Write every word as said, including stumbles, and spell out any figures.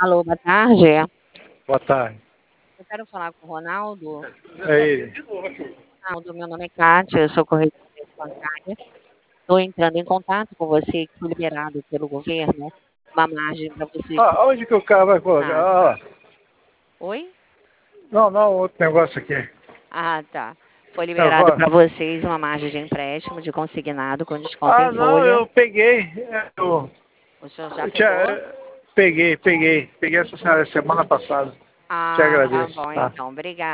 Alô, boa tarde. Boa tarde. Eu quero falar com o Ronaldo. É ele. Ronaldo, meu nome é Kátia, eu sou correspondente bancária. Estou entrando em contato com você, que foi liberado pelo governo uma margem para você Ah, onde que o cara vai colocar? quitar. Ah, Oi? não, não, outro negócio aqui. Ah, tá. Foi Eu liberado falo. para vocês uma margem de empréstimo de consignado com desconto em Ah, não, folha. eu peguei. Eu, O senhor já eu tinha, pegou? peguei, peguei. Peguei essa semana passada. Te Ah, tá agradeço, bom, tá? então. Obrigada.